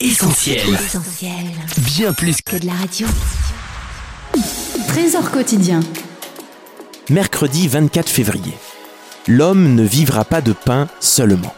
Essentiel. Bien plus que de la radio. Trésor quotidien. Mercredi 24 février. L'homme ne vivra pas de pain seulement.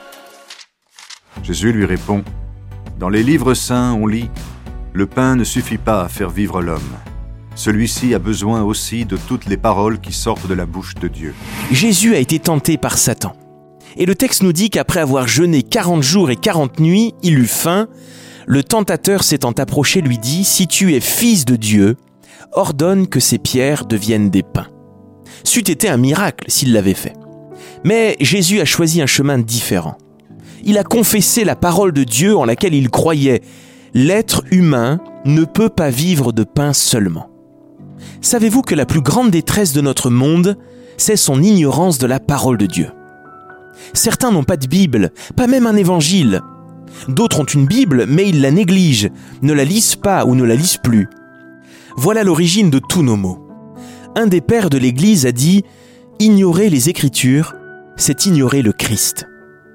Jésus lui répond : dans les livres saints, on lit : le pain ne suffit pas à faire vivre l'homme. Celui-ci a besoin aussi de toutes les paroles qui sortent de la bouche de Dieu. Jésus a été tenté par Satan. Et le texte nous dit qu'après avoir jeûné 40 jours et 40 nuits, il eut faim. Le tentateur s'étant approché lui dit : si tu es fils de Dieu, ordonne que ces pierres deviennent des pains. C'eût été un miracle s'il l'avait fait. Mais Jésus a choisi un chemin différent. Il a confessé la parole de Dieu en laquelle il croyait. L'être humain ne peut pas vivre de pain seulement. Savez-vous que la plus grande détresse de notre monde, c'est son ignorance de la parole de Dieu ? Certains n'ont pas de Bible, pas même un évangile. D'autres ont une Bible, mais ils la négligent, ne la lisent pas ou ne la lisent plus. Voilà l'origine de tous nos maux. Un des pères de l'Église a dit « Ignorer les Écritures, c'est ignorer le Christ ».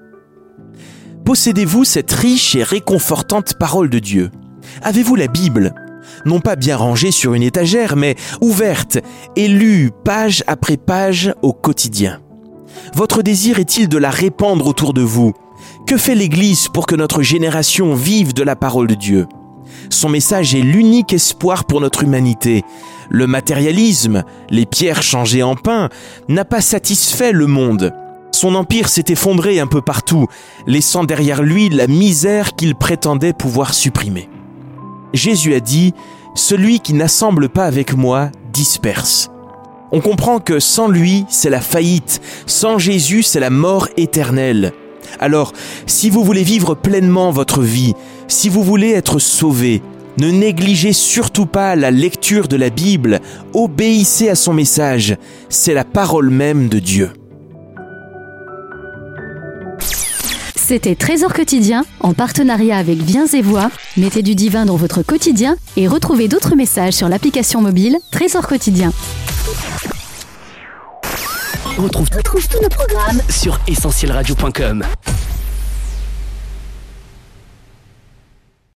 Possédez-vous cette riche et réconfortante parole de Dieu ? Avez-vous la Bible ? Non pas bien rangée sur une étagère, mais ouverte et lue page après page au quotidien. Votre désir est-il de la répandre autour de vous ? Que fait l'Église pour que notre génération vive de la parole de Dieu ? Son message est l'unique espoir pour notre humanité. Le matérialisme, les pierres changées en pain, n'a pas satisfait le monde. Son empire s'est effondré un peu partout, laissant derrière lui la misère qu'il prétendait pouvoir supprimer. Jésus a dit « Celui qui n'assemble pas avec moi disperse ». On comprend que sans lui, c'est la faillite. Sans Jésus, c'est la mort éternelle. Alors, si vous voulez vivre pleinement votre vie, si vous voulez être sauvé, ne négligez surtout pas la lecture de la Bible. Obéissez à son message. C'est la parole même de Dieu. C'était Trésor quotidien, en partenariat avec Viens et Voix. Mettez du divin dans votre quotidien et retrouvez d'autres messages sur l'application mobile Trésor quotidien. On retrouve tous nos programmes sur essentielradio.com.